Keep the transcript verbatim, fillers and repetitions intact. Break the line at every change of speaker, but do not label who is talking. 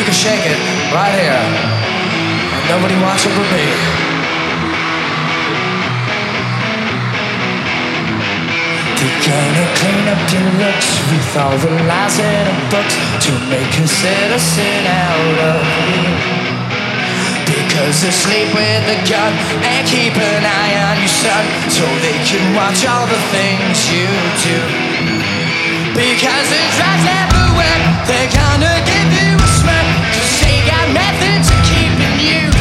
can shake it right here. And nobody wants it but me. They're gonna clean up your looks with all the lies in the books to make a citizen out of you. Because they sleep with a gun and keep an eye on your son, so they can watch all the things you do. Because there's drugs everywhere, they're gonna give you a smirk, cause they got methods of keeping you